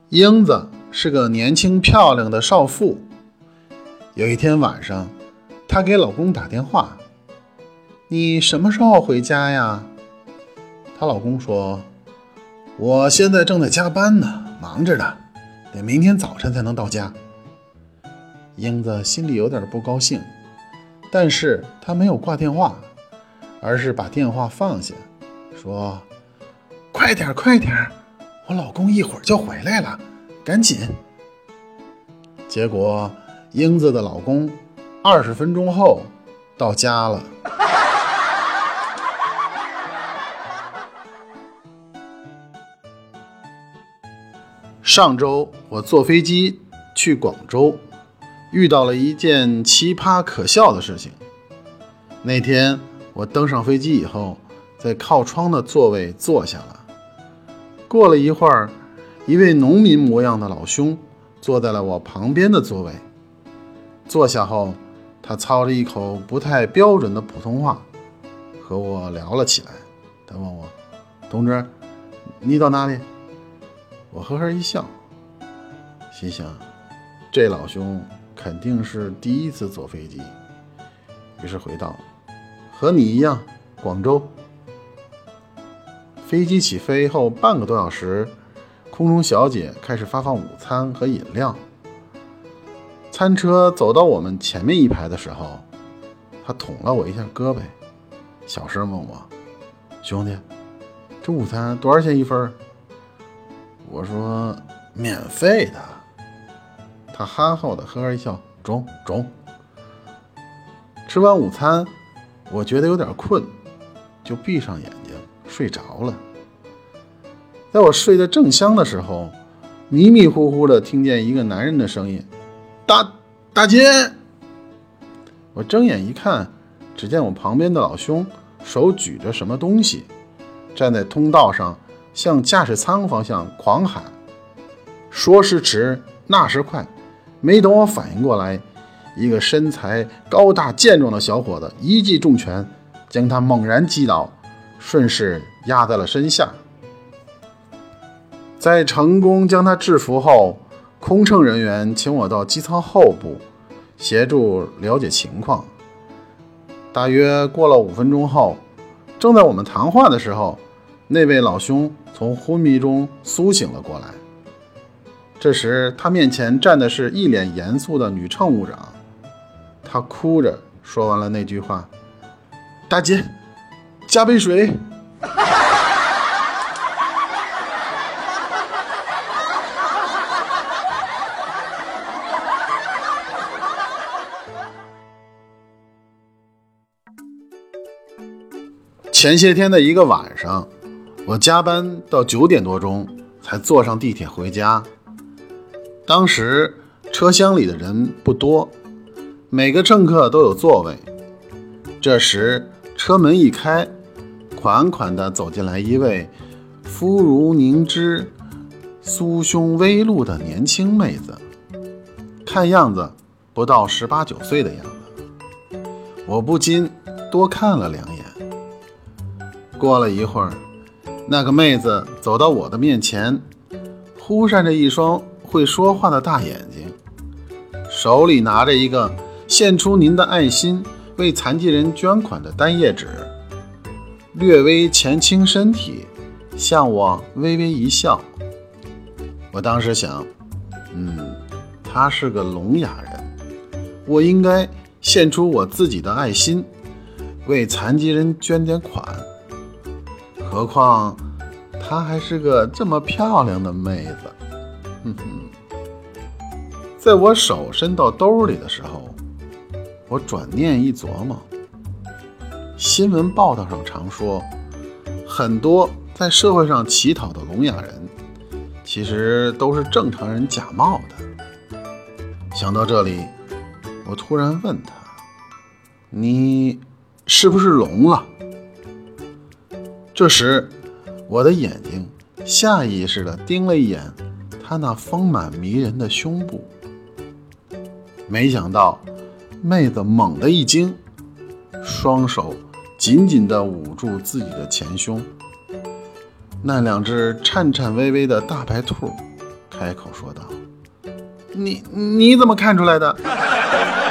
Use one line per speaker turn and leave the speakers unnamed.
英子是个年轻漂亮的少妇。有一天晚上，她给老公打电话：“你什么时候回家呀？”她老公说：“我现在正在加班呢，忙着呢，得明天早晨才能到家。”英子心里有点不高兴，但是她没有挂电话，而是把电话放下，说：“快点，快点，我老公一会儿就回来了，赶紧。”结果英子的老公20分钟后到家了。上周我坐飞机去广州，遇到了一件奇葩可笑的事情。那天我登上飞机以后，在靠窗的座位坐下了。过了一会儿，一位农民模样的老兄坐在了我旁边的座位。坐下后，他操着一口不太标准的普通话和我聊了起来。他问我：“同志，你到哪里？”我呵呵一笑，心想这老兄肯定是第一次坐飞机，于是回道：“和你一样，广州。”飞机起飞后半个多小时，空中小姐开始发放午餐和饮料。餐车走到我们前面一排的时候，她捅了我一下胳膊，小声问我：“兄弟，这午餐多少钱一份？”我说：“免费的。”她憨厚的呵呵一笑：“中。”吃完午餐，我觉得有点困，就闭上眼睛睡着了。在我睡得正香的时候，迷迷糊糊的听见一个男人的声音：“大姐！”我睁眼一看，只见我旁边的老兄手举着什么东西，站在通道上向驾驶舱方向狂喊。说时迟，那时快，没等我反应过来，一个身材高大健壮的小伙子一记重拳将他猛然击倒，顺势压在了身下。在成功将他制服后，空乘人员请我到机舱后部协助了解情况。大约过了5分钟后，正在我们谈话的时候，那位老兄从昏迷中苏醒了过来。这时他面前站的是一脸严肃的女乘务长，他哭着说完了那句话：“大姐，加杯水。”前些天的一个晚上，我加班到9点多钟才坐上地铁回家。当时车厢里的人不多，每个乘客都有座位。这时车门一开，款款地走进来一位肤如凝脂、酥胸微露的年轻妹子，看样子不到18、19岁的样子。我不禁多看了2眼。过了一会儿，那个妹子走到我的面前，忽闪着一双会说话的大眼睛，手里拿着一个献出您的爱心为残疾人捐款的单页纸，略微前倾身体，向我微微一笑。我当时想，她是个聋哑人，我应该献出我自己的爱心，为残疾人捐点款。何况她还是个这么漂亮的妹子。在我手伸到兜里的时候，我转念一琢磨，新闻报道上常说，很多在社会上乞讨的聋哑人其实都是正常人假冒的。想到这里，我突然问他：“你是不是聋了？”这时我的眼睛下意识地盯了一眼他那丰满迷人的胸部，没想到妹子猛地一惊，双手紧紧地捂住自己的前胸，那2只颤颤巍巍的大白兔开口说道：“你怎么看出来的？”